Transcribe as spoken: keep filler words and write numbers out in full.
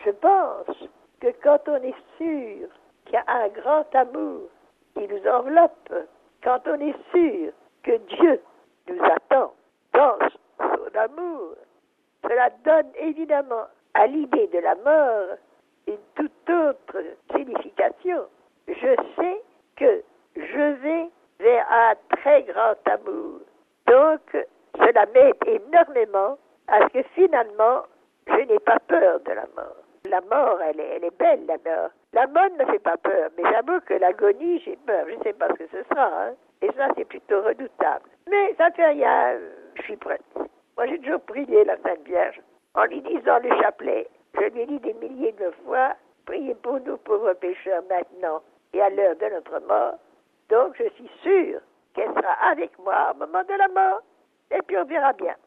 Je pense que quand on est sûr qu'il y a un grand amour qui nous enveloppe, quand on est sûr que Dieu nous attend dans son amour, cela donne évidemment à l'idée de la mort une toute autre signification. Je sais que je vais vers un très grand amour. Donc, cela m'aide énormément à ce que finalement, je n'ai pas peur de la mort. La mort, elle est, elle est belle, la mort. La mort ne me fait pas peur, mais j'avoue que l'agonie, j'ai peur. Je ne sais pas ce que ce sera, hein. Et ça, c'est plutôt redoutable. Mais ça ne fait rien, je suis prête. Moi, j'ai toujours prié la Sainte Vierge. En lui disant le chapelet, je lui ai dit des milliers de fois, priez pour nous pauvres pécheurs maintenant et à l'heure de notre mort. Donc, je suis sûre qu'elle sera avec moi au moment de la mort. Et puis, on verra bien.